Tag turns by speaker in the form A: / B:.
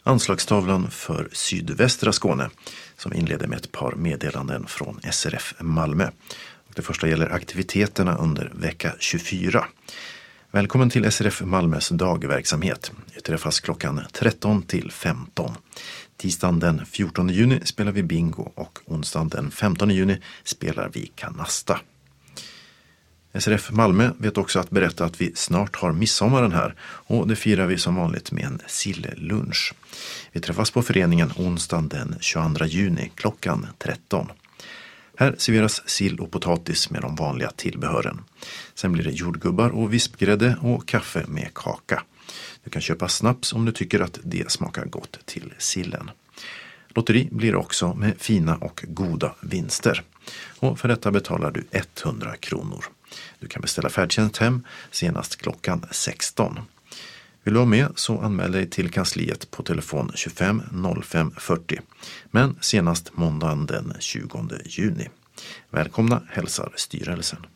A: Anslagstavlan för sydvästra Skåne som inleder med ett par meddelanden från SRF Malmö. Det första gäller aktiviteterna under vecka 24. Välkommen till SRF Malmös dagverksamhet. Vi träffas klockan 13 till 15. Tisdagen den 14 juni spelar vi bingo och onsdagen den 15 juni spelar vi kanasta. SRF Malmö vet också att berätta att vi snart har midsommaren här och det firar vi som vanligt med en sillunch. Vi träffas på föreningen onsdagen den 22 juni klockan 13. Här serveras sill och potatis med de vanliga tillbehören. Sen blir det jordgubbar och vispgrädde och kaffe med kaka. Du kan köpa snaps om du tycker att det smakar gott till sillen. Lotteri blir också med fina och goda vinster. Och för detta betalar du 100 kronor. Du kan beställa färdtjänst hem senast klockan 16. Vill du vara med så anmäl dig till kansliet på telefon 25 05 40. Men senast måndagen den 20 juni. Välkomna hälsar styrelsen.